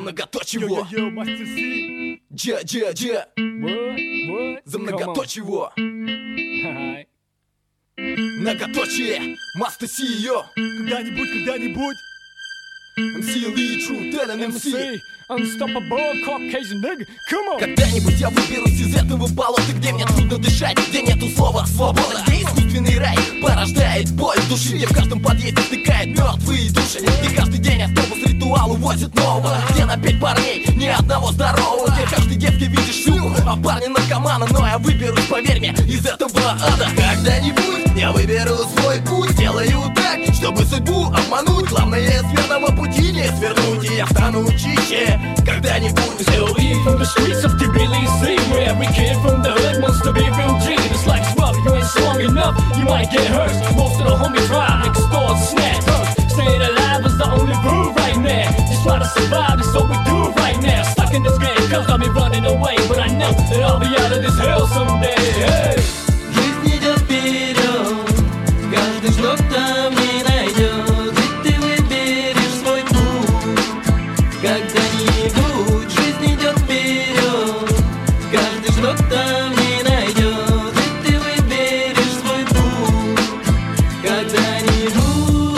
многоточие. Yo, Master C. Дже. What? За Come on. многоточие. Hi. Многоточие. Master CEO. Когда-нибудь. MC Lee, True Talent MC. MC, unstoppable Caucasian nigga. Come on. Когда-нибудь я выберусь из этого болота, где мне трудно дышать, где нету слова свобода, где искусственный рай порождает боль в душе, где в каждом подъезде стыкает мертвые души, где каждый день автобус ритуал увозит нового, где на 5 парней ни одного здорового, где каждый девке видишь шлюху, а парни наркомана, но я выберусь, поверь мне, из этого ада. Когда-нибудь я выберу свой путь, сделаю так, чтобы судьбу обмануть. Главное с верного пути не свернуть, и я стану чище когда-нибудь. Still eat from the streets of Tbilisi, where every kid from the hood wants to be real G. This life's rough, you ain't strong enough, you might get hurt. Most of the homies rob, extort, snatch. Staying alive is the only rule right now. Just try to survive, that's all we do right now. Stuck in this game, cause got me running away, but I know that I'll be out of this hell someday. Hey. Жизнь идет вперед, каждый шаг там не найдет, ведь ты выберешь свой путь. Когда-нибудь жизнь идет вперед, каждый шаг там не найдет, ведь ты выберешь свой путь. Когда-нибудь,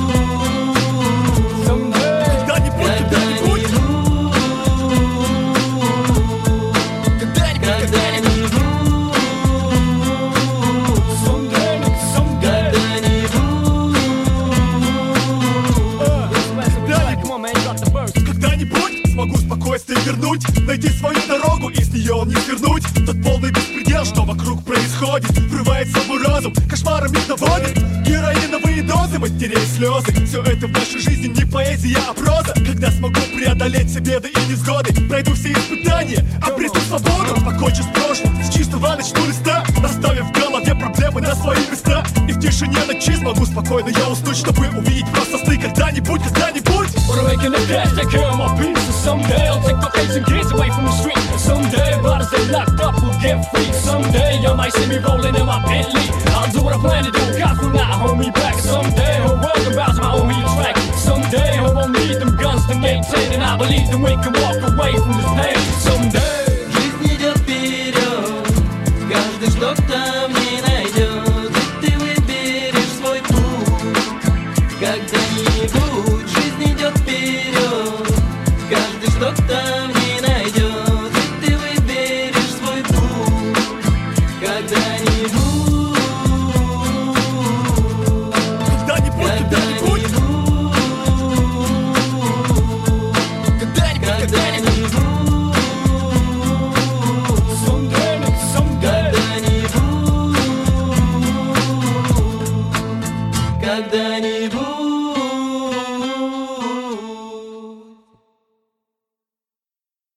Когда-нибудь смогу спокойствие вернуть, найти свою дорогу и с нее не свернуть. Тот полный беспредел, что вокруг происходит, врывается в мой разум, кошмарами доводит. Героиновые дозы, матерей слезы, все это в нашей жизни не поэзия, а проза. Когда смогу преодолеть все беды и невзгоды, пройду все испытания, обрету свободу. Покончу с прошлым, с чистого начну листа, оставив в голове проблемы на свои места. И в тишине ночи смогу спокойно я уснуть, чтобы увидеть просто сны когда-нибудь. Wanna wake in the cash, take care of my peace. And someday I'll take Caucasian kids away from the street. Someday brothers they locked up will get free. Someday you might see me rolling in my Bentley. I'll do what I plan to do, God will not hold me back. Someday whole world can bounce my own track. Someday I won't need them guns to maintain, and I believe that we can walk away from this pain. So